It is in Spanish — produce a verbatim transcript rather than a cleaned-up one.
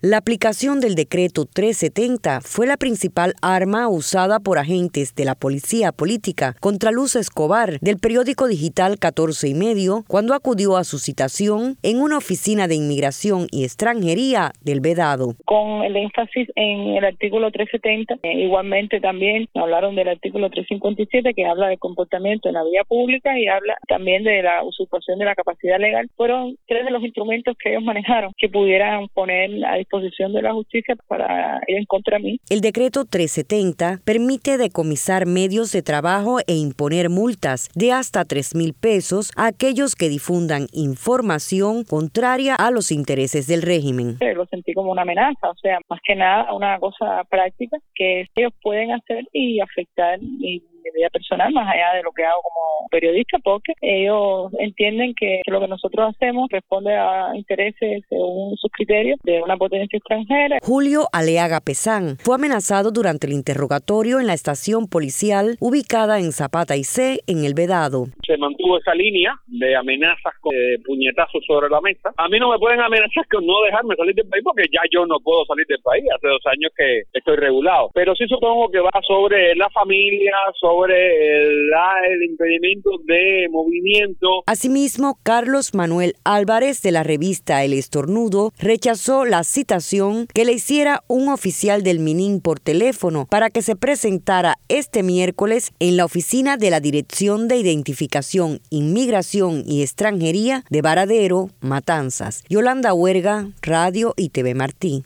La aplicación del decreto trescientos setenta fue la principal arma usada por agentes de la Policía Política contra Luz Escobar del periódico digital catorce y medio cuando acudió a su citación en una oficina de inmigración y extranjería del Vedado. Con el énfasis en el artículo trescientos setenta, eh, igualmente también hablaron del artículo trescientos cincuenta y siete que habla de comportamiento en la vía pública y habla también de la usurpación de la capacidad legal. Fueron tres de los instrumentos que ellos manejaron que pudieran poner a disposición de la justicia para ir en contra de mí. El decreto trescientos setenta permite decomisar medios de trabajo e imponer multas de hasta tres mil pesos a aquellos que difundan información contraria a los intereses del régimen. Lo sentí como una amenaza, o sea, más que nada una cosa práctica que ellos pueden hacer y afectar mi mi vida personal, más allá de lo que hago como periodista, porque ellos entienden que lo que nosotros hacemos responde a intereses según sus criterios de una potencia extranjera. Julio Aleaga Pesán fue amenazado durante el interrogatorio en la estación policial ubicada en Zapata y C, en el Vedado. Se mantuvo esa línea de amenazas con de puñetazos sobre la mesa. A mí no me pueden amenazar con no dejarme salir del país porque ya yo no puedo salir del país. Hace dos años que estoy regulado. Pero sí supongo que va sobre la familia, sobre sobre el, el impedimento de movimiento. Asimismo, Carlos Manuel Álvarez de la revista El Estornudo rechazó la citación que le hiciera un oficial del MININ por teléfono para que se presentara este miércoles en la oficina de la Dirección de Identificación, Inmigración y Extranjería de Varadero, Matanzas. Yolanda Huerga, Radio y T V Martí.